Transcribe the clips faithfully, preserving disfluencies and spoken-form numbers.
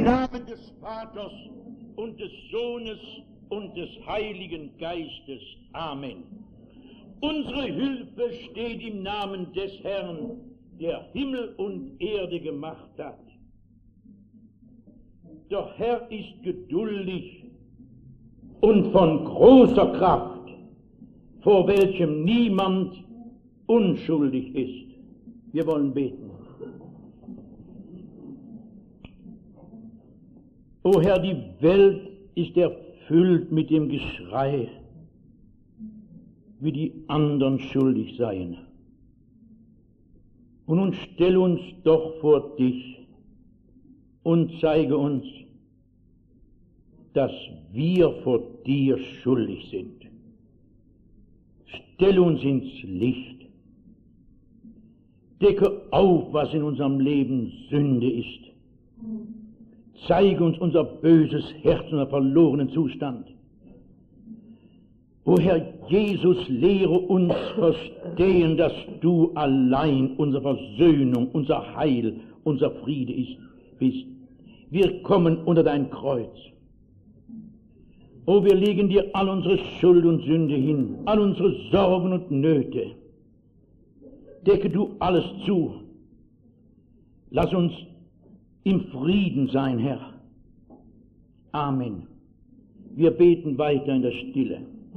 Im Namen des Vaters und des Sohnes und des Heiligen Geistes. Amen. Unsere Hilfe steht im Namen des Herrn, der Himmel und Erde gemacht hat. Der Herr ist geduldig und von großer Kraft, vor welchem niemand unschuldig ist. Wir wollen beten. O Herr, die Welt ist erfüllt mit dem Geschrei, wie die anderen schuldig seien. Und nun stell uns doch vor dich und zeige uns, dass wir vor dir schuldig sind. Stell uns ins Licht. Decke auf, was in unserem Leben Sünde ist. Zeige uns unser böses Herz, unser verlorenen Zustand. O Herr Jesus, lehre uns verstehen, dass du allein unsere Versöhnung, unser Heil, unser Friede ist, bist. Wir kommen unter dein Kreuz. O, wir legen dir all unsere Schuld und Sünde hin, all unsere Sorgen und Nöte. Decke du alles zu. Lass uns im Frieden sein, Herr. Amen. Wir beten weiter in der Stille.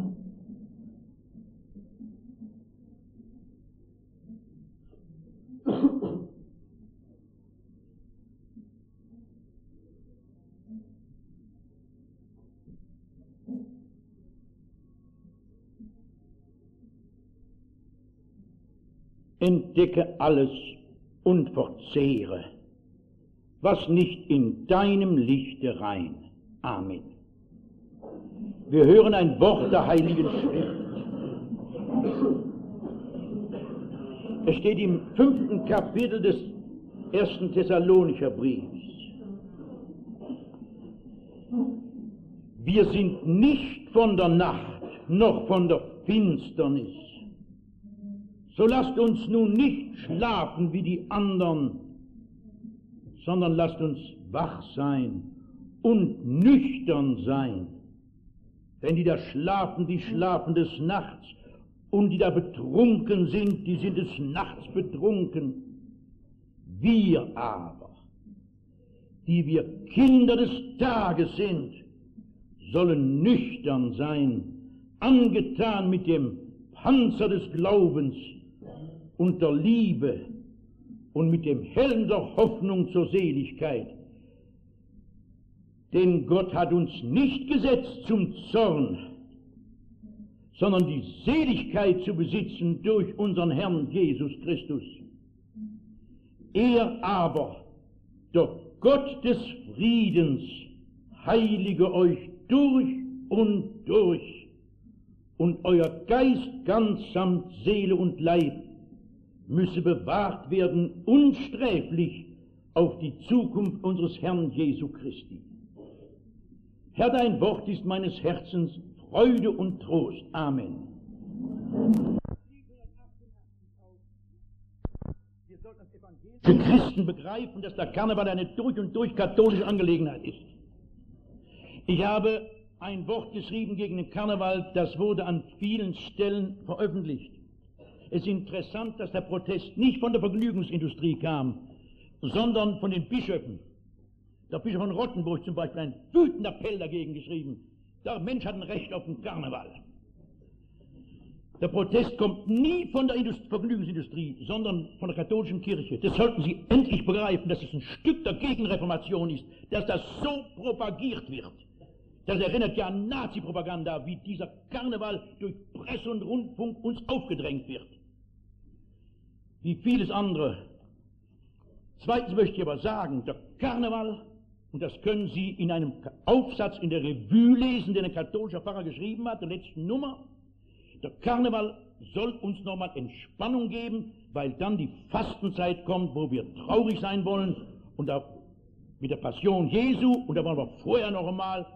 Entdecke alles und verzehre, was nicht in deinem Lichte rein. Amen. Wir hören ein Wort der Heiligen Schrift. Es steht im fünften Kapitel des ersten Thessalonicher Briefs. Wir sind nicht von der Nacht noch von der Finsternis. So lasst uns nun nicht schlafen wie die anderen, sondern lasst uns wach sein und nüchtern sein. Denn die da schlafen, die schlafen des Nachts, und die da betrunken sind, die sind des Nachts betrunken. Wir aber, die wir Kinder des Tages sind, sollen nüchtern sein, angetan mit dem Panzer des Glaubens und der Liebe und mit dem Helm der Hoffnung zur Seligkeit. Denn Gott hat uns nicht gesetzt zum Zorn, sondern die Seligkeit zu besitzen durch unseren Herrn Jesus Christus. Er aber, der Gott des Friedens, heilige euch durch und durch, und euer Geist ganz samt Seele und Leib müsse bewahrt werden, unsträflich auf die Zukunft unseres Herrn Jesu Christi. Herr, dein Wort ist meines Herzens Freude und Trost. Amen. Wir sollten als evangelische Christen begreifen, dass der Karneval eine durch und durch katholische Angelegenheit ist. Ich habe ein Wort geschrieben gegen den Karneval, das wurde an vielen Stellen veröffentlicht. Es ist interessant, dass der Protest nicht von der Vergnügungsindustrie kam, sondern von den Bischöfen. Der Bischof von Rottenburg zum Beispiel einen wütenden Appell dagegen geschrieben. Der Mensch hat ein Recht auf den Karneval. Der Protest kommt nie von der Indust- Vergnügungsindustrie, sondern von der katholischen Kirche. Das sollten Sie endlich begreifen, dass es ein Stück der Gegenreformation ist, dass das so propagiert wird. Das erinnert ja an Nazi-Propaganda, wie dieser Karneval durch Presse und Rundfunk uns aufgedrängt wird. Wie vieles andere. Zweitens möchte ich aber sagen, der Karneval, und das können Sie in einem Aufsatz in der Revue lesen, den ein katholischer Pfarrer geschrieben hat, der letzten Nummer, der Karneval soll uns nochmal Entspannung geben, weil dann die Fastenzeit kommt, wo wir traurig sein wollen, und auch mit der Passion Jesu, und da wollen wir vorher noch einmal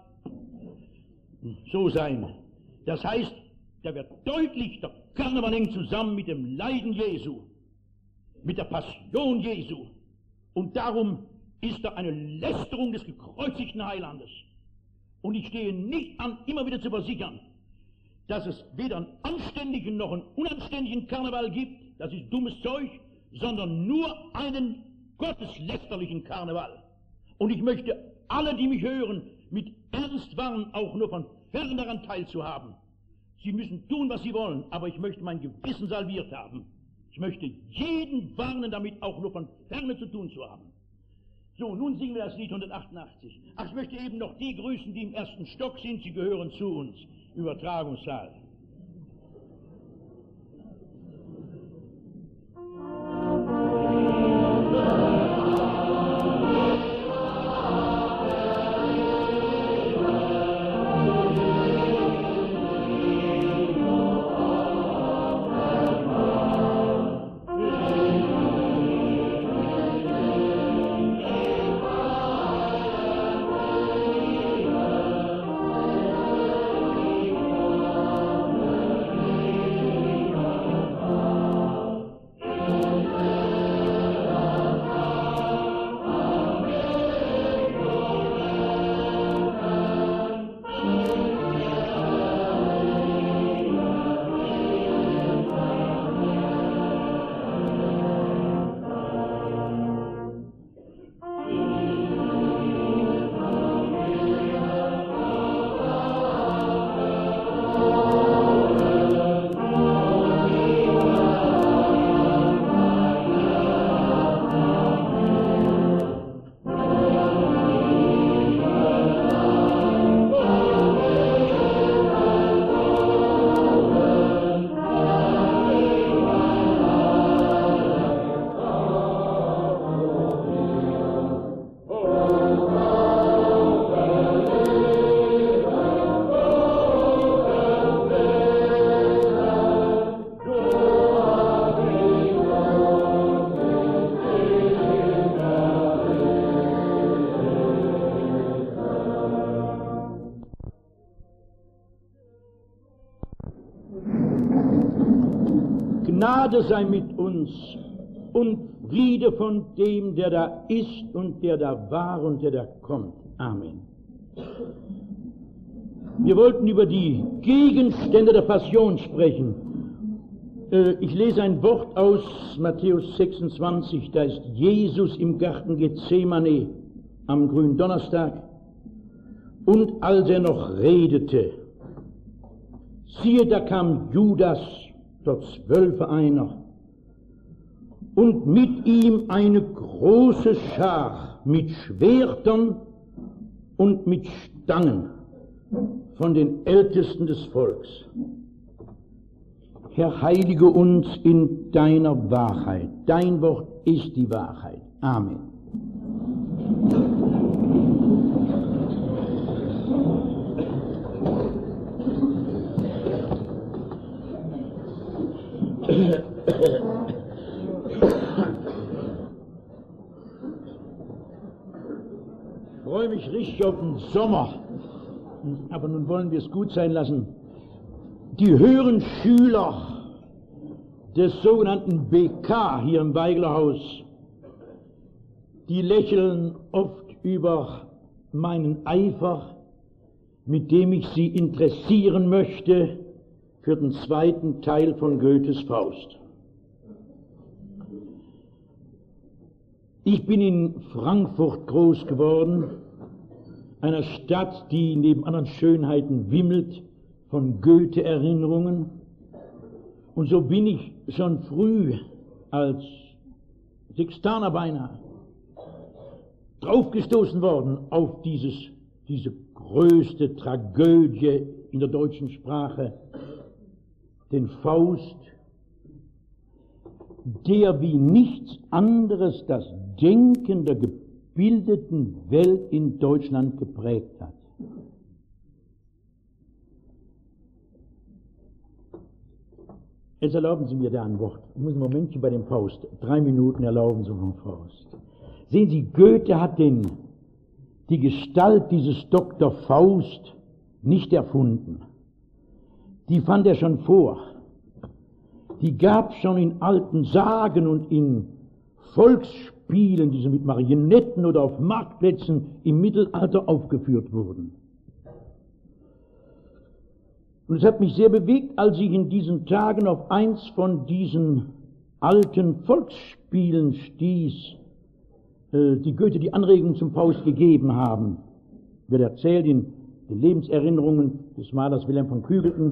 so sein. Das heißt, da wird deutlich, der Karneval hängt zusammen mit dem Leiden Jesu, mit der Passion Jesu. Und darum ist da eine Lästerung des gekreuzigten Heilandes. Und ich stehe nicht an, immer wieder zu versichern, dass es weder einen anständigen noch einen unanständigen Karneval gibt, das ist dummes Zeug, sondern nur einen gotteslästerlichen Karneval. Und ich möchte alle, die mich hören, mit Ernst warnen, auch nur von fern daran teilzuhaben. Sie müssen tun, was sie wollen, aber ich möchte mein Gewissen salviert haben. Ich möchte jeden warnen, damit auch nur von ferne zu tun zu haben. So, nun singen wir das Lied hundertachtundachtzig. Ach, ich möchte eben noch die grüßen, die im ersten Stock sind, sie gehören zu uns. Übertragungssaal. Gnade sei mit uns und Friede von dem, der da ist und der da war und der da kommt. Amen. Wir wollten über die Gegenstände der Passion sprechen. Ich lese ein Wort aus Matthäus sechsundzwanzig, da ist Jesus im Garten Gethsemane am Gründonnerstag. Und als er noch redete, siehe, da kam Judas, der Zwölfe einer, und mit ihm eine große Schar mit Schwertern und mit Stangen von den Ältesten des Volks. Herr, heilige uns in deiner Wahrheit. Dein Wort ist die Wahrheit. Amen. Ich freue mich richtig auf den Sommer, aber nun wollen wir es gut sein lassen. Die höheren Schüler des sogenannten B K hier im Weiglerhaus, die lächeln oft über meinen Eifer, mit dem ich sie interessieren möchte für den zweiten Teil von Goethes Faust. Ich bin in Frankfurt groß geworden, einer Stadt, die neben anderen Schönheiten wimmelt von Goethe-Erinnerungen. Und so bin ich schon früh als Sextaner beinahe draufgestoßen worden auf dieses, diese größte Tragödie in der deutschen Sprache, den Faust, der wie nichts anderes das Denken der gebildeten Welt in Deutschland geprägt hat. Jetzt erlauben Sie mir da ein Wort. Ich muss ein Momentchen bei dem Faust. Drei Minuten erlauben Sie vom Faust. Sehen Sie, Goethe hat den, die Gestalt dieses Doktor Faust nicht erfunden. Die fand er schon vor. Die gab es schon in alten Sagen und in Volksspötten Spielen, die so mit Marionetten oder auf Marktplätzen im Mittelalter aufgeführt wurden. Und es hat mich sehr bewegt, als ich in diesen Tagen auf eins von diesen alten Volksspielen stieß, äh, die Goethe die Anregung zum Faust gegeben haben. Wird erzählt in den Lebenserinnerungen des Malers Wilhelm von Kügelten.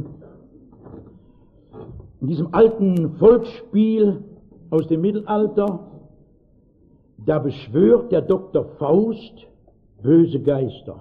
In diesem alten Volksspiel aus dem Mittelalter, da beschwört der Doktor Faust böse Geister.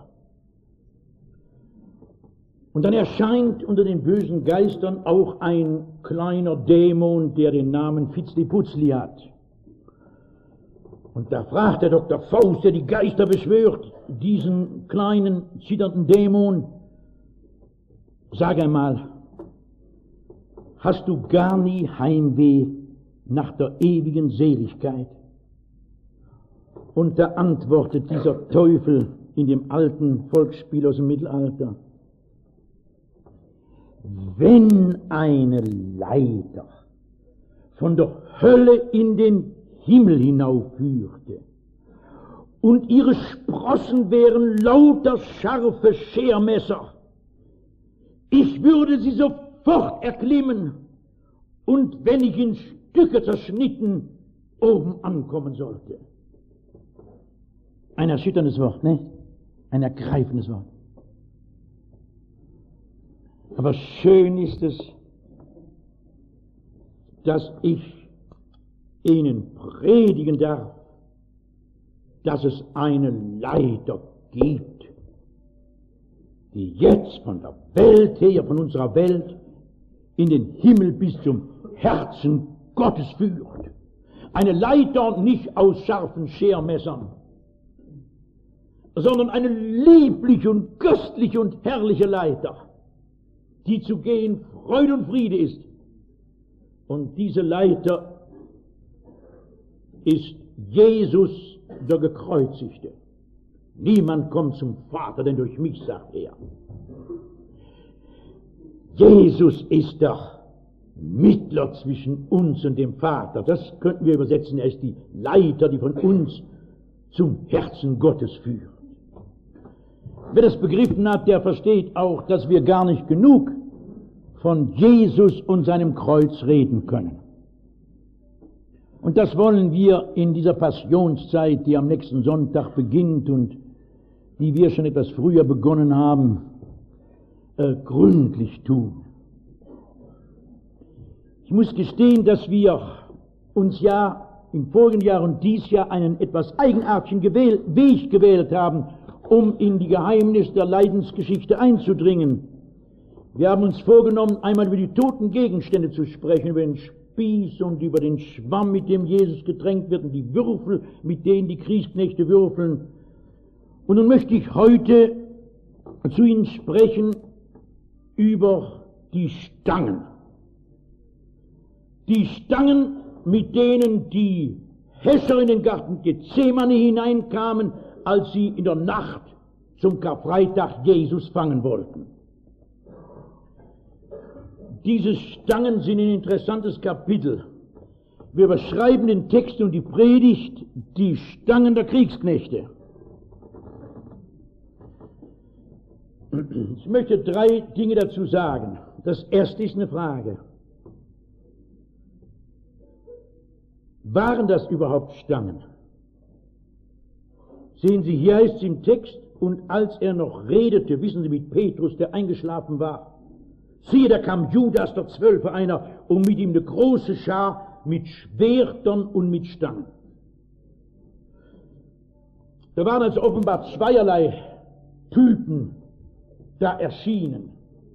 Und dann erscheint unter den bösen Geistern auch ein kleiner Dämon, der den Namen Fitzliputzli hat. Und da fragt der Doktor Faust, der die Geister beschwört, diesen kleinen, zitternden Dämon, sag einmal, hast du gar nie Heimweh nach der ewigen Seligkeit? Und da antwortet dieser Teufel in dem alten Volksspiel aus dem Mittelalter, wenn eine Leiter von der Hölle in den Himmel hinaufführte und ihre Sprossen wären lauter scharfe Schermesser, ich würde sie sofort erklimmen und wenn ich in Stücke zerschnitten oben ankommen sollte. Ein erschütterndes Wort, ne? Ein ergreifendes Wort. Aber schön ist es, dass ich Ihnen predigen darf, dass es eine Leiter gibt, die jetzt von der Welt her, von unserer Welt, in den Himmel bis zum Herzen Gottes führt. Eine Leiter nicht aus scharfen Schermessern, sondern eine liebliche und köstliche und herrliche Leiter, die zu gehen Freude und Friede ist. Und diese Leiter ist Jesus, der Gekreuzigte. Niemand kommt zum Vater, denn durch mich, sagt er. Jesus ist der Mittler zwischen uns und dem Vater. Das könnten wir übersetzen. Er ist die Leiter, die von uns zum Herzen Gottes führt. Wer das begriffen hat, der versteht auch, dass wir gar nicht genug von Jesus und seinem Kreuz reden können. Und das wollen wir in dieser Passionszeit, die am nächsten Sonntag beginnt und die wir schon etwas früher begonnen haben, äh, gründlich tun. Ich muss gestehen, dass wir uns ja im vorigen Jahr und dies Jahr einen etwas eigenartigen gewähl- Weg gewählt haben, um in die Geheimnisse der Leidensgeschichte einzudringen. Wir haben uns vorgenommen, einmal über die toten Gegenstände zu sprechen, über den Spieß und über den Schwamm, mit dem Jesus getränkt wird, und die Würfel, mit denen die Kriegsknechte würfeln. Und nun möchte ich heute zu Ihnen sprechen über die Stangen. Die Stangen, mit denen die Häscher in den Garten Gethsemane hineinkamen, als sie in der Nacht zum Karfreitag Jesus fangen wollten. Diese Stangen sind ein interessantes Kapitel. Wir beschreiben den Text und die Predigt, die Stangen der Kriegsknechte. Ich möchte drei Dinge dazu sagen. Das erste ist eine Frage. Waren das überhaupt Stangen? Sehen Sie, hier heißt es im Text, und als er noch redete, wissen Sie, mit Petrus, der eingeschlafen war, siehe, da kam Judas, der Zwölfe, einer, und mit ihm eine große Schar mit Schwertern und mit Stangen. Da waren also offenbar zweierlei Typen da erschienen.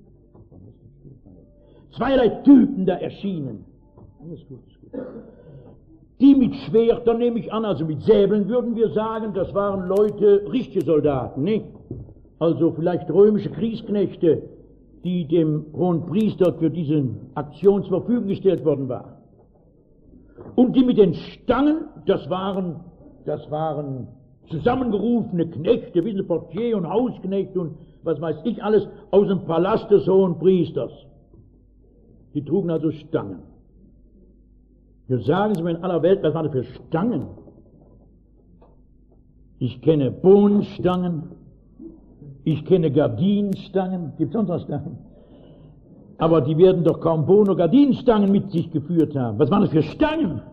Zweierlei Typen da erschienen. Alles gut, alles gut. Die mit Schwertern, nehme ich an, also mit Säbeln, würden wir sagen, das waren Leute, richtige Soldaten, nicht? Also vielleicht römische Kriegsknechte, die dem hohen Priester für diese Aktion zur Verfügung gestellt worden war. Und die mit den Stangen, das waren, das waren zusammengerufene Knechte, wie Portier und Hausknecht und was weiß ich alles, aus dem Palast des hohen Priesters. Die trugen also Stangen. Jetzt sagen Sie mir in aller Welt, was waren das für Stangen? ich kenne Bohnenstangen, ich kenne Gardinenstangen, gibt es sonst noch Stangen? Aber die werden doch kaum Bohnen- oder Gardinenstangen mit sich geführt haben. Was waren das für Stangen?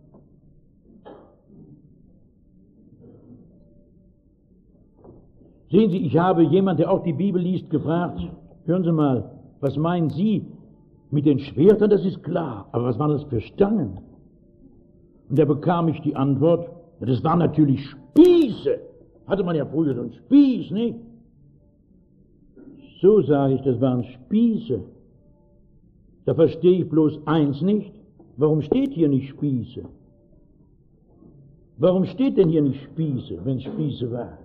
Sehen Sie, ich habe jemand, der auch die Bibel liest, gefragt, hören Sie mal, was meinen Sie mit den Schwertern? Das ist klar, aber was waren das für Stangen? Und da bekam ich die Antwort, das waren natürlich Spieße. Hatte man ja früher so einen Spieß, nicht? So sage ich, das waren Spieße. Da verstehe ich bloß eins nicht. Warum steht hier nicht Spieße? Warum steht denn hier nicht Spieße, wenn es Spieße waren?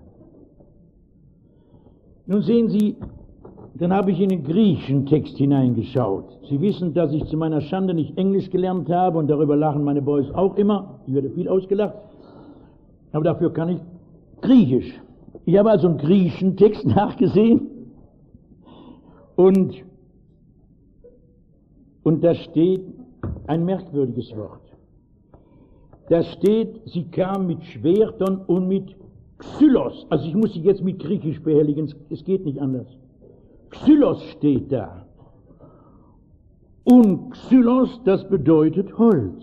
Nun sehen Sie, dann habe ich in den griechischen Text hineingeschaut. Sie wissen, dass ich zu meiner Schande nicht Englisch gelernt habe und darüber lachen meine Boys auch immer. Ich werde viel ausgelacht. Aber dafür kann ich Griechisch. Ich habe also einen griechischen Text nachgesehen und, und da steht ein merkwürdiges Wort. Da steht, sie kam mit Schwertern und mit Xylos. Also ich muss sie jetzt mit Griechisch behelligen, es geht nicht anders. Xylos steht da. Und Xylos, das bedeutet Holz.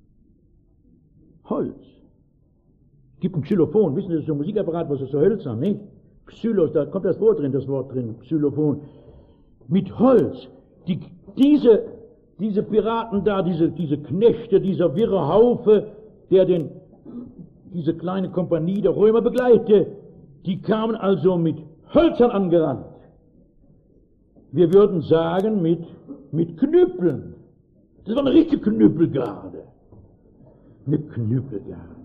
Holz. Es gibt ein Xylophon, wissen Sie, das ist so ein Musikapparat, was ist so hölzern, nicht? Xylos, da kommt das Wort drin, das Wort drin, Xylophon. Mit Holz. Die, diese, diese Piraten da, diese, diese Knechte, dieser wirre Haufe, der den, diese kleine Kompanie der Römer begleitete, die kamen also mit Hölzern angerannt. Wir würden sagen, mit, mit Knüppeln. Das war eine richtige Knüppelgarde. Eine Knüppelgarde.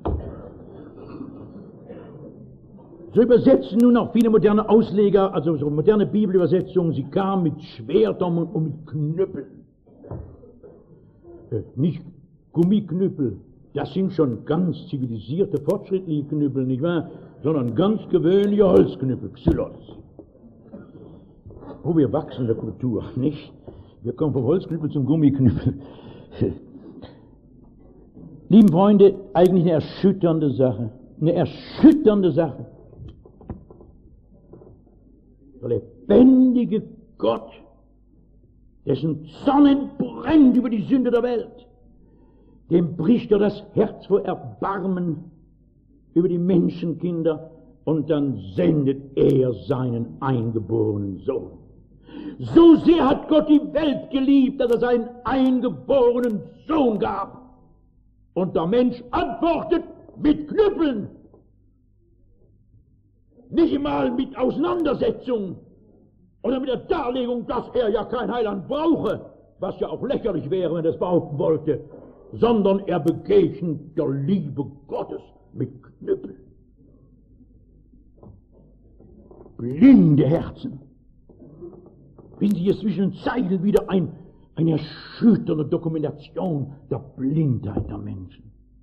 So übersetzen nun auch viele moderne Ausleger, also so moderne Bibelübersetzungen, sie kamen mit Schwertern und, und mit Knüppeln. Äh, nicht Gummiknüppel, das sind schon ganz zivilisierte, fortschrittliche Knüppel, nicht wahr? Sondern ganz gewöhnliche Holzknüppel, Xylos. Oh, wir wachsen in der Kultur, nicht? Wir kommen vom Holzknüppel zum Gummiknüppel. Lieben Freunde, eigentlich eine erschütternde Sache. Eine erschütternde Sache. Der lebendige Gott, dessen Sonnen brennt über die Sünde der Welt, dem bricht er das Herz vor Erbarmen über die Menschenkinder und dann sendet er seinen eingeborenen Sohn. So sehr hat Gott die Welt geliebt, dass er seinen eingeborenen Sohn gab. Und der Mensch antwortet mit Knüppeln. Nicht einmal mit Auseinandersetzung oder mit der Darlegung, dass er ja kein Heiland brauche, was ja auch lächerlich wäre, wenn er das behaupten wollte, sondern er begegnet der Liebe Gottes mit Knüppeln. Blinde Herzen. Finden Sie hier zwischen den Zeilen wieder ein, eine erschütternde Dokumentation der Blindheit der Menschen.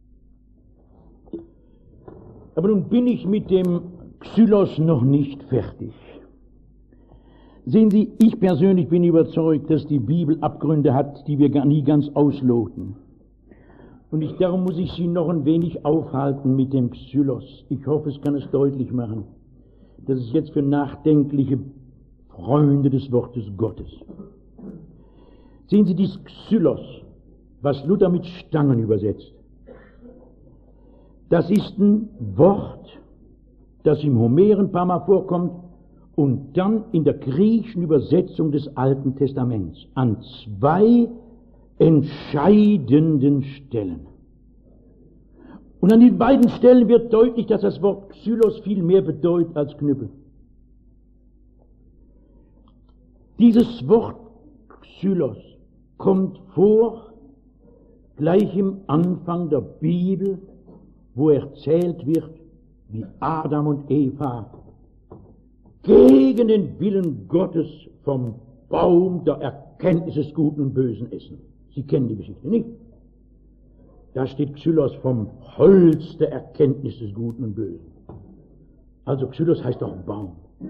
Aber nun bin ich mit dem Xylos noch nicht fertig. Sehen Sie, ich persönlich bin überzeugt, dass die Bibel Abgründe hat, die wir gar nie ganz ausloten. Und ich, darum muss ich Sie noch ein wenig aufhalten mit dem Xylos. Ich hoffe, es kann es deutlich machen. Das ist jetzt für nachdenkliche Freunde des Wortes Gottes. Sehen Sie dieses Xylos, was Luther mit Stangen übersetzt. Das ist ein Wort, das im Homer ein paar Mal vorkommt und dann in der griechischen Übersetzung des Alten Testaments an zwei entscheidenden Stellen. Und an den beiden Stellen wird deutlich, dass das Wort Xylos viel mehr bedeutet als Knüppel. Dieses Wort Xylos kommt vor gleich im Anfang der Bibel, wo erzählt wird, wie Adam und Eva gegen den Willen Gottes vom Baum der Erkenntnis des Guten und Bösen essen. Sie kennen die Geschichte nicht? Da steht Xylos vom Holz der Erkenntnis des Guten und Bösen. Also Xylos heißt auch Baum.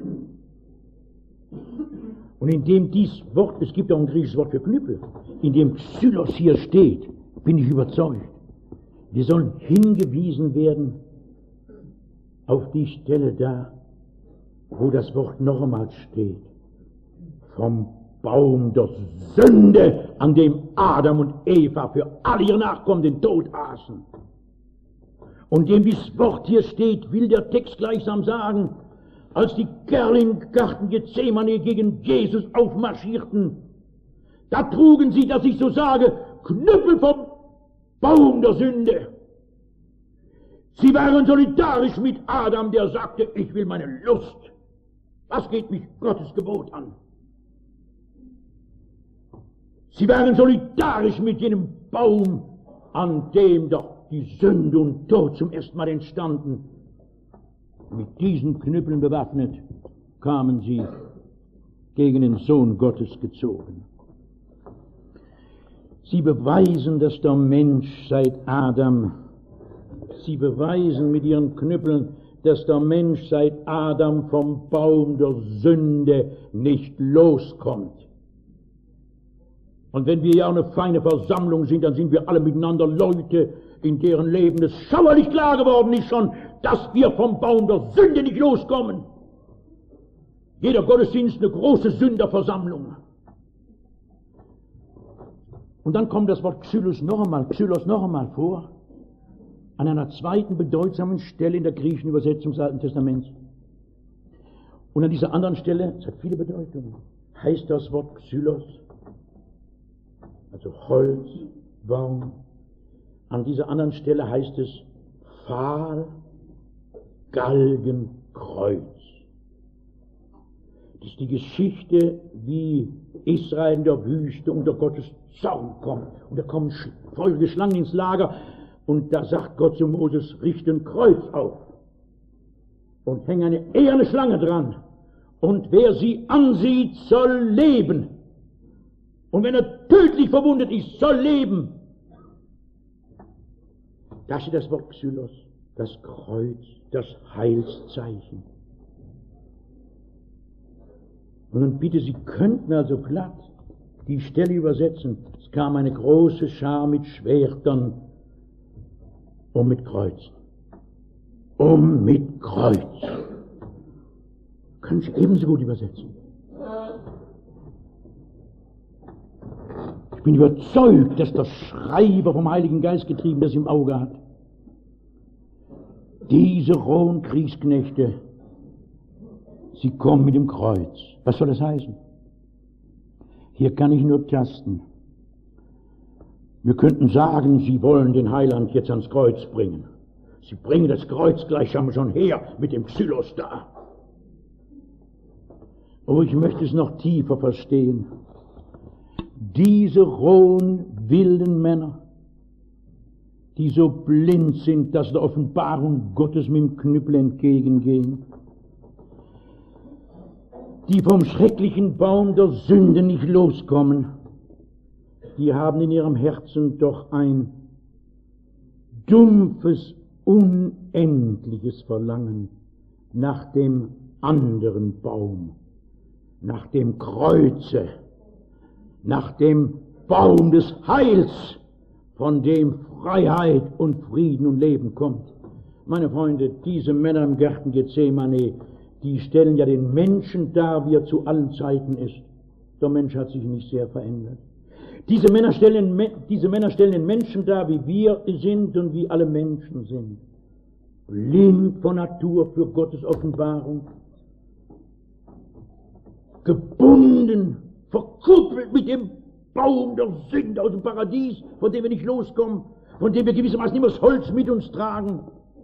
Und indem dies Wort, es gibt auch ein griechisches Wort für Knüppel, indem Xylos hier steht, bin ich überzeugt, wir sollen hingewiesen werden auf die Stelle da, wo das Wort noch einmal steht, vom Baum der Sünde, an dem Adam und Eva für alle ihre Nachkommen den Tod aßen. Und dem dieses Wort hier steht, will der Text gleichsam sagen, als die Kerle im Garten Gethsemane gegen Jesus aufmarschierten, da trugen sie, dass ich so sage, Knüppel vom Baum der Sünde. Sie waren solidarisch mit Adam, der sagte, ich will meine Lust. Was geht mich Gottes Gebot an? Sie waren solidarisch mit jenem Baum, an dem doch die Sünde und Tod zum ersten Mal entstanden. Mit diesen Knüppeln bewaffnet kamen sie gegen den Sohn Gottes gezogen. Sie beweisen, dass der Mensch seit Adam, sie beweisen mit ihren Knüppeln, dass der Mensch seit Adam vom Baum der Sünde nicht loskommt. Und wenn wir ja eine feine Versammlung sind, dann sind wir alle miteinander Leute, in deren Leben es schauerlich klar geworden ist schon, dass wir vom Baum der Sünde nicht loskommen. Jeder Gottesdienst eine große Sünderversammlung. Und dann kommt das Wort Xylos noch einmal, Xylos noch einmal vor, an einer zweiten bedeutsamen Stelle in der griechischen Übersetzung des Alten Testaments. Und an dieser anderen Stelle, es hat viele Bedeutungen, heißt das Wort Xylos, also Holz, Baum. An dieser anderen Stelle heißt es Pfahl, Galgen, Kreuz. Das ist die Geschichte, wie Israel in der Wüste unter Gottes Zorn kommt. Und da kommen feurige Schlangen ins Lager und da sagt Gott zu Moses, richte ein Kreuz auf und hänge eine eherne Schlange dran. Und wer sie ansieht, soll leben. Und wenn er tödlich verwundet ist, soll leben. Das ist das Wort Xylos, das Kreuz, das Heilszeichen. Und nun bitte, Sie könnten also glatt die Stelle übersetzen. Es kam eine große Schar mit Schwertern und mit Kreuzen. Um mit Kreuz. Können Sie ebenso gut übersetzen. Ich bin überzeugt, dass der Schreiber vom Heiligen Geist getrieben das im Auge hat. Diese rohen Kriegsknechte, sie kommen mit dem Kreuz. Was soll das heißen? Hier kann ich nur tasten. Wir könnten sagen, sie wollen den Heiland jetzt ans Kreuz bringen. Sie bringen das Kreuz gleichsam schon her mit dem Xylos da. Aber ich möchte es noch tiefer verstehen. Diese rohen, wilden Männer, die so blind sind, dass der Offenbarung Gottes mit dem Knüppel entgegengehen, die vom schrecklichen Baum der Sünde nicht loskommen, die haben in ihrem Herzen doch ein dumpfes, unendliches Verlangen nach dem anderen Baum, nach dem Kreuze, nach dem Baum des Heils, von dem Freiheit und Frieden und Leben kommt. Meine Freunde, diese Männer im Garten Gethsemane, die stellen ja den Menschen dar, wie er zu allen Zeiten ist. Der Mensch hat sich nicht sehr verändert. Diese Männer stellen, diese Männer stellen den Menschen dar, wie wir sind und wie alle Menschen sind. Blind von Natur für Gottes Offenbarung, gebunden, verkuppelt mit dem Baum der Sünde aus dem Paradies, von dem wir nicht loskommen, von dem wir gewissermaßen immer das Holz mit uns tragen.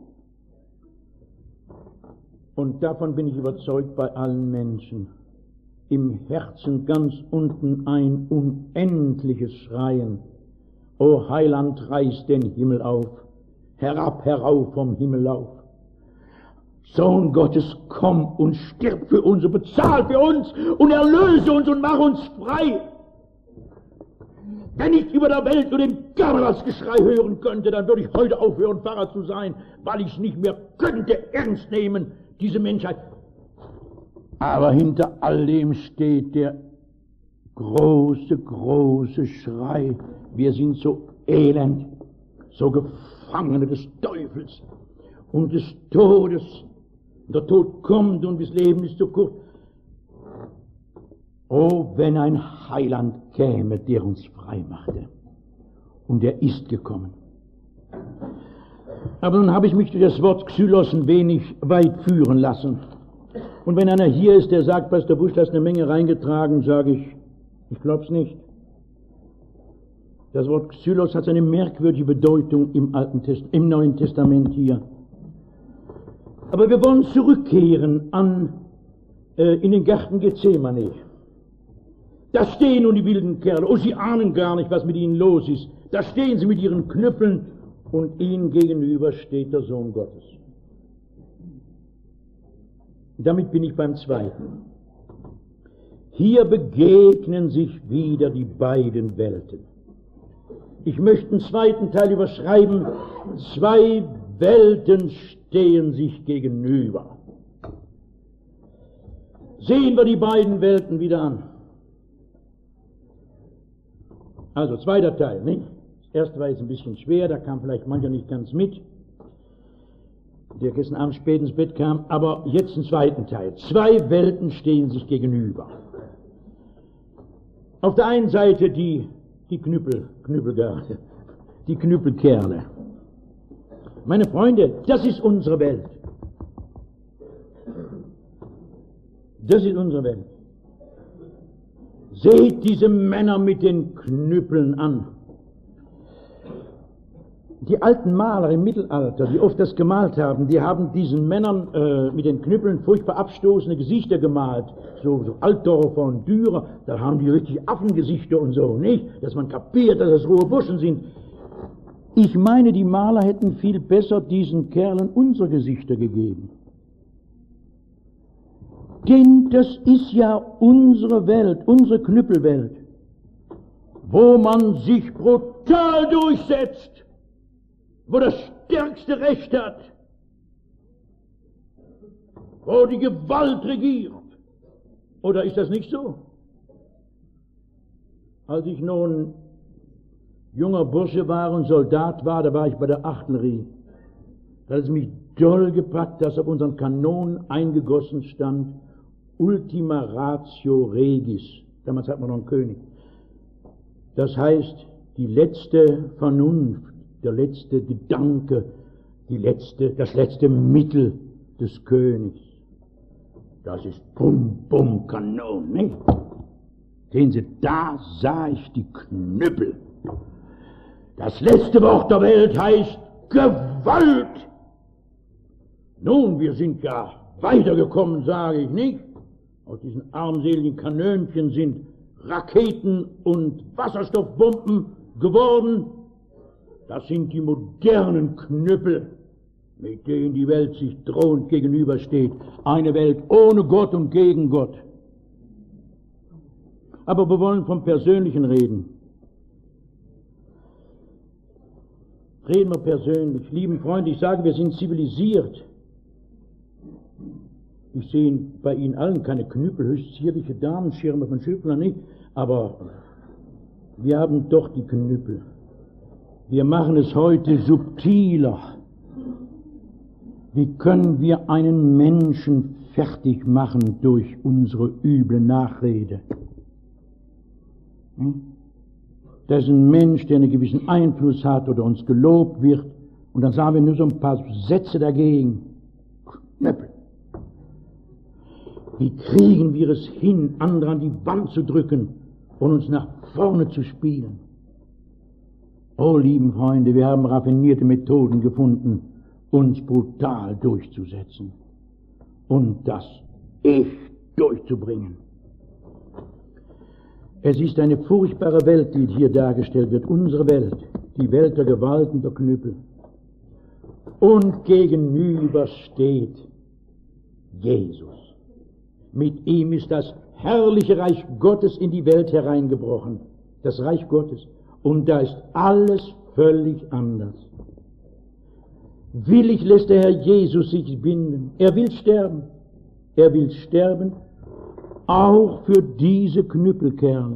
Und davon bin ich überzeugt bei allen Menschen. Im Herzen ganz unten ein unendliches Schreien. O Heiland, reiß den Himmel auf, herab, herauf vom Himmel auf. Sohn Gottes, komm und stirb für uns und bezahl für uns und erlöse uns und mach uns frei. Wenn ich über der Welt nur den Karnevalsgeschrei hören könnte, dann würde ich heute aufhören, Pfarrer zu sein, weil ich es nicht mehr könnte ernst nehmen, diese Menschheit. Aber hinter all dem steht der große, große Schrei. Wir sind so elend, so Gefangene des Teufels und des Todes Der Tod kommt und das Leben ist so kurz. Oh, wenn ein Heiland käme, der uns frei machte. Und er ist gekommen. Aber nun habe ich mich durch das Wort Xylos ein wenig weit führen lassen. Und wenn einer hier ist, der sagt, Pastor Busch, da ist eine Menge reingetragen, sage ich, ich glaube es nicht. Das Wort Xylos hat eine merkwürdige Bedeutung im, Alten Test- im Neuen Testament hier. Aber wir wollen zurückkehren an, äh, in den Garten Gethsemane. Da stehen nun die wilden Kerle, oh, sie ahnen gar nicht, was mit ihnen los ist. Da stehen sie mit ihren Knüppeln und ihnen gegenüber steht der Sohn Gottes. Damit bin ich beim Zweiten. Hier begegnen sich wieder die beiden Welten. Ich möchte den zweiten Teil überschreiben. Zwei Welten stehen sich gegenüber. Sehen wir die beiden Welten wieder an. Also, zweiter Teil, nicht? Das erste war jetzt ein bisschen schwer, da kam vielleicht mancher nicht ganz mit, der gestern Abend spät ins Bett kam, aber jetzt den zweiten Teil. Zwei Welten stehen sich gegenüber. Auf der einen Seite die, die Knüppel, Knüppelgarde, die Knüppelkerle. Meine Freunde, das ist unsere Welt. Das ist unsere Welt. Seht diese Männer mit den Knüppeln an. Die alten Maler im Mittelalter, die oft das gemalt haben, die haben diesen Männern äh, mit den Knüppeln furchtbar abstoßende Gesichter gemalt. So, so Altdorfer und Dürer, da haben die richtig Affengesichter und so, nicht? Dass man kapiert, dass das rohe Burschen sind. Ich meine, die Maler hätten viel besser diesen Kerlen unsere Gesichter gegeben. Denn das ist ja unsere Welt, unsere Knüppelwelt, wo man sich brutal durchsetzt, wo das stärkste Recht hat, wo die Gewalt regiert. Oder ist das nicht so? Als ich nun junger Bursche war und Soldat war, da war ich bei der Artillerie. Da hat es mich doll gepackt, dass auf unseren Kanonen eingegossen stand, Ultima Ratio Regis. Damals hat man noch einen König. Das heißt, die letzte Vernunft, der letzte Gedanke, die letzte, das letzte Mittel des Königs. Das ist Bum, Bum, Kanon, nicht? Sehen Sie, da sah ich die Knüppel. Das letzte Wort der Welt heißt Gewalt. Nun, wir sind ja weitergekommen, sage ich nicht. Aus diesen armseligen Kanönchen sind Raketen und Wasserstoffbomben geworden. Das sind die modernen Knüppel, mit denen die Welt sich drohend gegenübersteht. Eine Welt ohne Gott und gegen Gott. Aber wir wollen vom Persönlichen reden. Reden wir persönlich. Lieben Freunde, ich sage, wir sind zivilisiert. Ich sehe bei Ihnen allen keine Knüppel, höchst zierliche Damenschirme von Schöpfler nicht, aber wir haben doch die Knüppel. Wir machen es heute subtiler. Wie können wir einen Menschen fertig machen durch unsere üble Nachrede? Das ist ein Mensch, der einen gewissen Einfluss hat oder uns gelobt wird, und dann sagen wir nur so ein paar Sätze dagegen. Knüppel. Wie kriegen wir es hin, andere an die Wand zu drücken und uns nach vorne zu spielen? Oh, lieben Freunde, wir haben raffinierte Methoden gefunden, uns brutal durchzusetzen und das Ich durchzubringen. Es ist eine furchtbare Welt, die hier dargestellt wird, unsere Welt, die Welt der Gewalt und der Knüppel. Und gegenüber steht Jesus. Mit ihm ist das herrliche Reich Gottes in die Welt hereingebrochen, das Reich Gottes. Und da ist alles völlig anders. Willig lässt der Herr Jesus sich binden. Er will sterben. Er will sterben, auch für diese Knüppelkerle.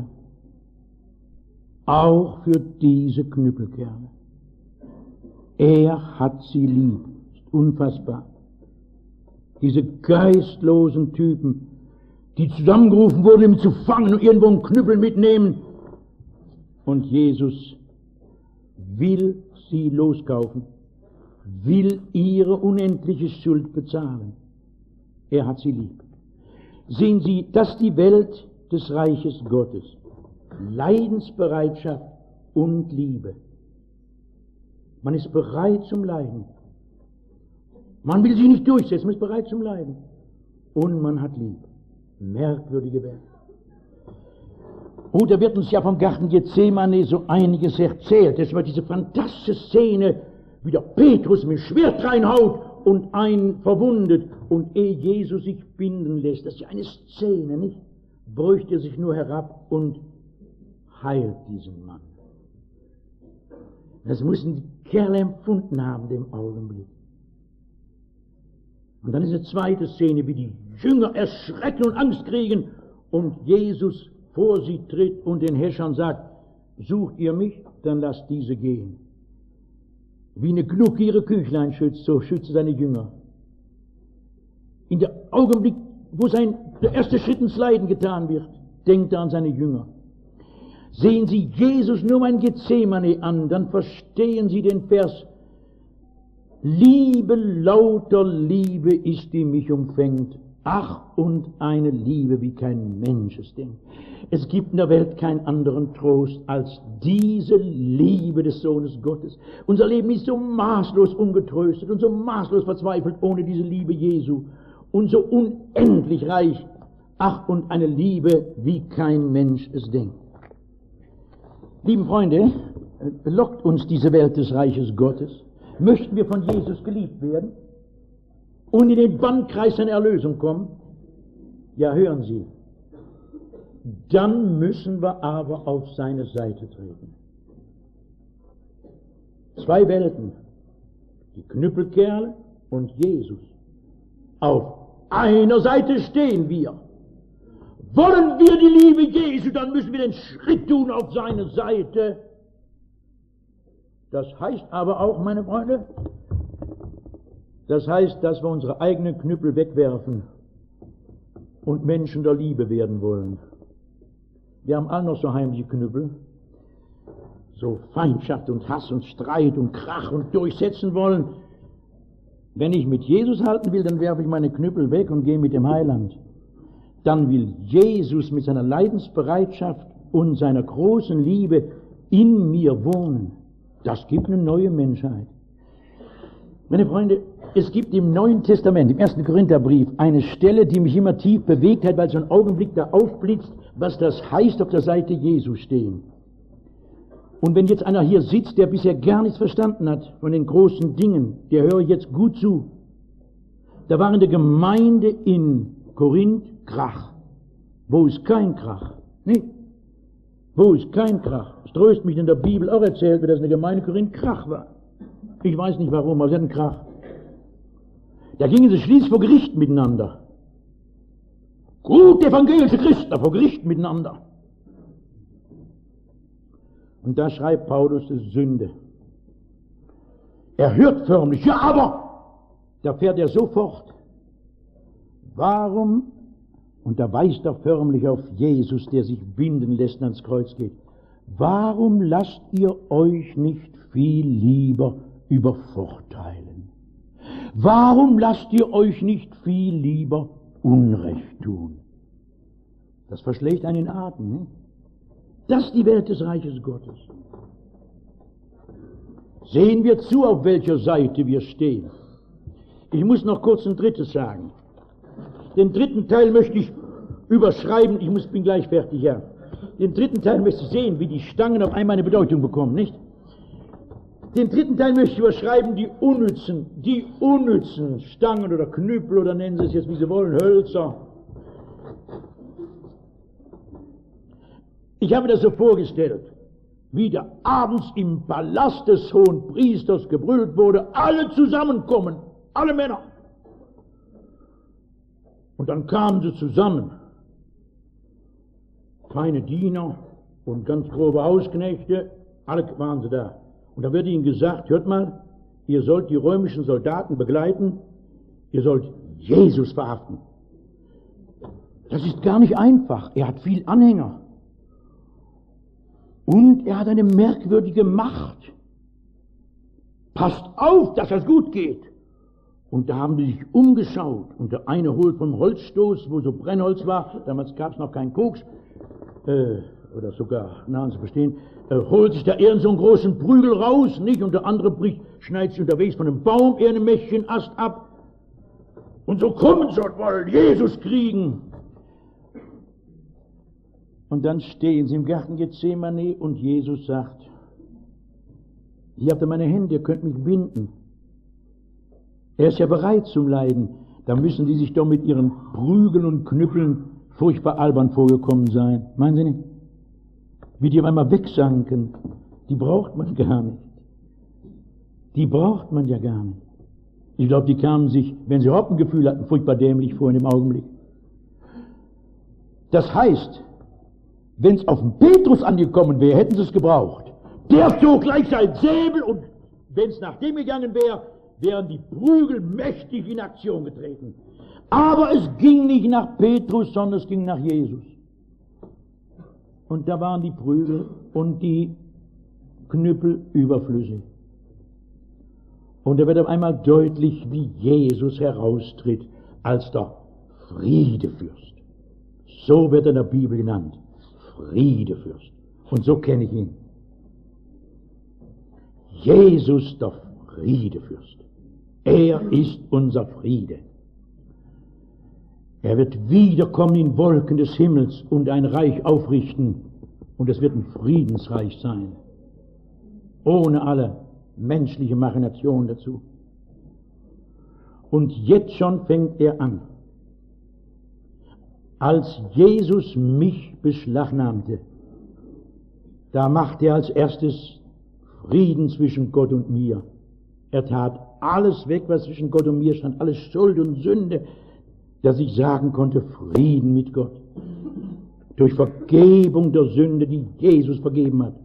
Auch für diese Knüppelkerle. Er hat sie lieb. Ist unfassbar. Diese geistlosen Typen, die zusammengerufen wurden, um ihn zu fangen und irgendwo einen Knüppel mitnehmen. Und Jesus will sie loskaufen, will ihre unendliche Schuld bezahlen. Er hat sie lieb. Sehen Sie, das ist die Welt des Reiches Gottes. Leidensbereitschaft und Liebe. Man ist bereit zum Leiden. Man will sich nicht durchsetzen, man ist bereit zum Leiden. Und man hat Liebe. Merkwürdige Welt. Oh, da wird uns ja vom Garten Gethsemane so einiges erzählt. Es war diese fantastische Szene, wie der Petrus mit dem Schwert reinhaut und einen verwundet. Und ehe Jesus sich binden lässt, das ist ja eine Szene, nicht? Bräuchte er sich nur herab und heilt diesen Mann. Das müssen die Kerle empfunden haben, dem Augenblick. Und dann ist eine zweite Szene, wie die Jünger erschrecken und Angst kriegen und Jesus vor sie tritt und den Herrschern sagt, sucht ihr mich, dann lasst diese gehen. Wie eine Glucke ihre Küchlein schützt, so schützt seine Jünger. In der Augenblick, wo sein, der erste Schritt ins Leiden getan wird, denkt er an seine Jünger. Sehen Sie Jesus nur mal in Gethsemane an, dann verstehen Sie den Vers, Liebe, lauter Liebe ist, die mich umfängt. Ach, und eine Liebe, wie kein Mensch es denkt. Es gibt in der Welt keinen anderen Trost als diese Liebe des Sohnes Gottes. Unser Leben ist so maßlos ungetröstet und so maßlos verzweifelt ohne diese Liebe Jesu und so unendlich reich. Ach, und eine Liebe, wie kein Mensch es denkt. Lieben Freunde, lockt uns diese Welt des Reiches Gottes? Möchten wir von Jesus geliebt werden und in den Bannkreis seiner Erlösung kommen? Ja, hören Sie, dann müssen wir aber auf seine Seite treten. Zwei Welten, die Knüppelkerle und Jesus. Auf einer Seite stehen wir. Wollen wir die Liebe Jesu, dann müssen wir den Schritt tun auf seine Seite. Das heißt aber auch, meine Freunde, das heißt, dass wir unsere eigenen Knüppel wegwerfen und Menschen der Liebe werden wollen. Wir haben alle noch so heimliche Knüppel, so Feindschaft und Hass und Streit und Krach und durchsetzen wollen. Wenn ich mit Jesus halten will, dann werfe ich meine Knüppel weg und gehe mit dem Heiland. Dann will Jesus mit seiner Leidensbereitschaft und seiner großen Liebe in mir wohnen. Das gibt eine neue Menschheit. Meine Freunde, es gibt im Neuen Testament, im ersten Korintherbrief, eine Stelle, die mich immer tief bewegt hat, weil so ein Augenblick da aufblitzt, was das heißt, auf der Seite Jesu stehen. Und wenn jetzt einer hier sitzt, der bisher gar nichts verstanden hat von den großen Dingen, der höre jetzt gut zu. Da war in der Gemeinde in Korinth Krach. Wo ist kein Krach? Nicht? Wo ist kein Krach? Es tröstet mich, in der Bibel auch erzählt wird, dass in der Gemeinde Korinth Krach war. Ich weiß nicht warum, aber sie hatten Krach. Da gingen sie schließlich vor Gericht miteinander. Gut, evangelische Christen, vor Gericht miteinander. Und da schreibt Paulus, das ist Sünde. Er hört förmlich, ja, aber, da fährt er sofort. Warum, und da weist er förmlich auf Jesus, der sich binden lässt und ans Kreuz geht, warum lasst ihr euch nicht viel lieber übervorteilen? Warum lasst ihr euch nicht viel lieber Unrecht tun? Das verschlägt einen Atem, ne? Das ist die Welt des Reiches Gottes. Sehen wir zu, auf welcher Seite wir stehen. Ich muss noch kurz ein drittes sagen. Den dritten Teil möchte ich überschreiben, ich muss, bin gleich fertig, ja. Den dritten Teil möchte ich sehen, wie die Stangen auf einmal eine Bedeutung bekommen, nicht? Den dritten Teil möchte ich überschreiben, die unnützen, die unnützen Stangen oder Knüppel oder nennen Sie es jetzt, wie Sie wollen, Hölzer. Ich habe das so vorgestellt, wie da abends im Palast des Hohen Priesters gebrüllt wurde, alle zusammenkommen, alle Männer. Und dann kamen sie zusammen, feine Diener und ganz grobe Hausknechte, alle waren sie da. Und da wird ihnen gesagt, hört mal, ihr sollt die römischen Soldaten begleiten, ihr sollt Jesus verhaften. Das ist gar nicht einfach. Er hat viel Anhänger. Und er hat eine merkwürdige Macht. Passt auf, dass das gut geht. Und da haben die sich umgeschaut. Und der eine holt vom Holzstoß, wo so Brennholz war, damals gab es noch keinen Koks, äh, oder sogar, na, Sie verstehen, äh, holt sich da irgend so einen großen Prügel raus, nicht? Und der andere bricht, schneidet sich unterwegs von einem Baum eher ein Mäschchen Ast ab. Und so kommen sie und wollen Jesus kriegen. Und dann stehen sie im Garten Gethsemane und Jesus sagt, hier habt ihr meine Hände, ihr könnt mich binden. Er ist ja bereit zum Leiden. Da müssen die sich doch mit ihren Prügeln und Knüppeln furchtbar albern vorgekommen sein. Meinen Sie nicht? Wie die auf einmal wegsanken, die braucht man gar nicht. Die braucht man ja gar nicht. Ich glaube, die kamen sich, wenn sie überhaupt ein Gefühl hatten, furchtbar dämlich vor in dem Augenblick. Das heißt, wenn es auf den Petrus angekommen wäre, hätten sie es gebraucht. Der zog gleich sein Säbel und wenn es nach dem gegangen wäre, wären die Prügel mächtig in Aktion getreten. Aber es ging nicht nach Petrus, sondern es ging nach Jesus. Und da waren die Prügel und die Knüppel überflüssig. Und da wird auf einmal deutlich, wie Jesus heraustritt als der Friedefürst. So wird er in der Bibel genannt. Friedefürst. Und so kenne ich ihn. Jesus, der Friedefürst. Er ist unser Friede. Er wird wiederkommen in Wolken des Himmels und ein Reich aufrichten. Und es wird ein Friedensreich sein. Ohne alle menschliche Machination dazu. Und jetzt schon fängt er an. Als Jesus mich beschlagnahmte, da machte er als erstes Frieden zwischen Gott und mir. Er tat alles weg, was zwischen Gott und mir stand, alles Schuld und Sünde, dass ich sagen konnte, Frieden mit Gott. Durch Vergebung der Sünde, die Jesus vergeben hat.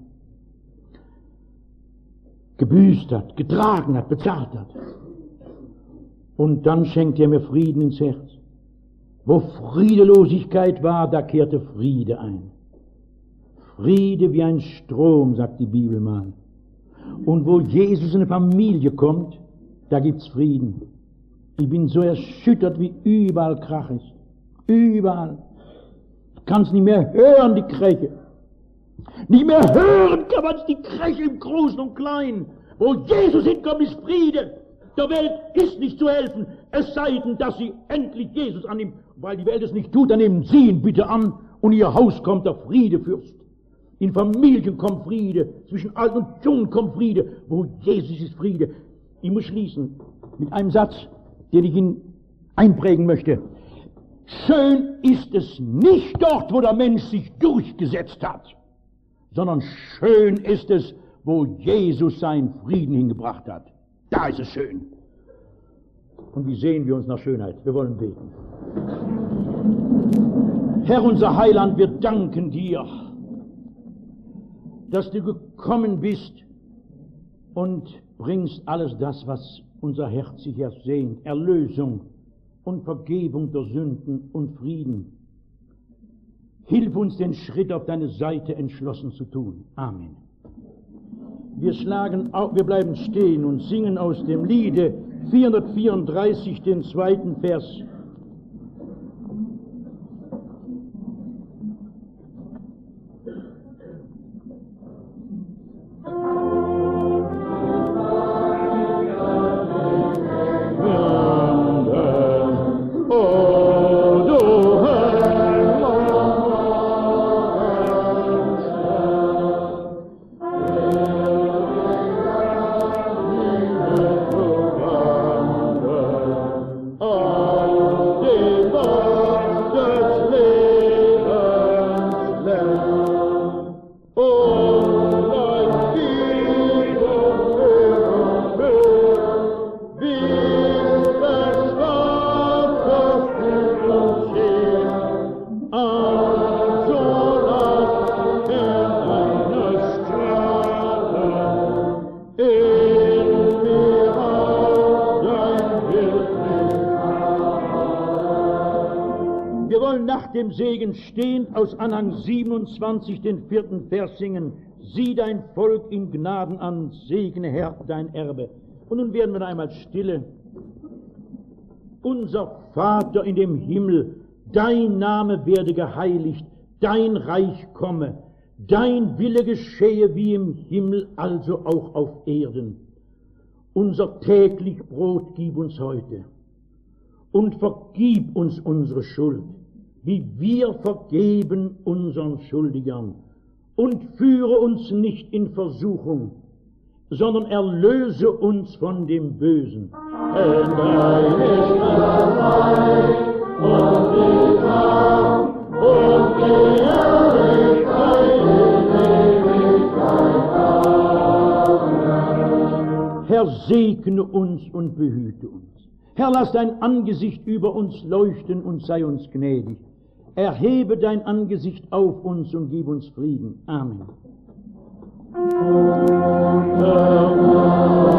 Gebüßt hat, getragen hat, bezahlt hat. Und dann schenkte er mir Frieden ins Herz. Wo Friedelosigkeit war, da kehrte Friede ein. Friede wie ein Strom, sagt die Bibel mal. Und wo Jesus in eine Familie kommt, da gibt's Frieden. Ich bin so erschüttert, wie überall Krach ist. Überall. Ich kann's nicht mehr hören, die Kräche. Nicht mehr hören kann man's die Kräche im Großen und Kleinen. Wo Jesus hinkommt, ist Friede. Der Welt ist nicht zu helfen, es sei denn, dass sie endlich Jesus annimmt. Weil die Welt es nicht tut, dann nehmen Sie ihn bitte an und in Ihr Haus kommt der Friedefürst. In Familien kommt Friede, zwischen Alt und Jung kommt Friede. Wo Jesus ist Friede. Ich muss schließen mit einem Satz, den ich Ihnen einprägen möchte. Schön ist es nicht dort, wo der Mensch sich durchgesetzt hat, sondern schön ist es, wo Jesus seinen Frieden hingebracht hat. Da ist es schön. Und wie sehen wir uns nach Schönheit? Wir wollen beten. Herr, unser Heiland, wir danken dir, dass du gekommen bist und bringst alles das, was unser Herz sich ersehnt, Erlösung und Vergebung der Sünden und Frieden. Hilf uns, den Schritt auf deine Seite entschlossen zu tun. Amen. Wir schlagen auf, wir bleiben stehen und singen aus dem Liede vierhundertvierunddreißig den zweiten Vers. dem Segen stehend aus Anhang siebenundzwanzig den vierten Vers singen. Sieh dein Volk in Gnaden an, segne Herr dein Erbe. Und nun werden wir einmal stille. Unser Vater in dem Himmel, dein Name werde geheiligt, dein Reich komme, dein Wille geschehe wie im Himmel, also auch auf Erden. Unser täglich Brot gib uns heute und vergib uns unsere Schuld, wie wir vergeben unseren Schuldigern. Und führe uns nicht in Versuchung, sondern erlöse uns von dem Bösen. Denn dein ist das Reich und die Kraft und die Herrlichkeit in Ewigkeit. Amen. Herr, segne uns und behüte uns. Herr, lass dein Angesicht über uns leuchten und sei uns gnädig. Erhebe dein Angesicht auf uns und gib uns Frieden. Amen.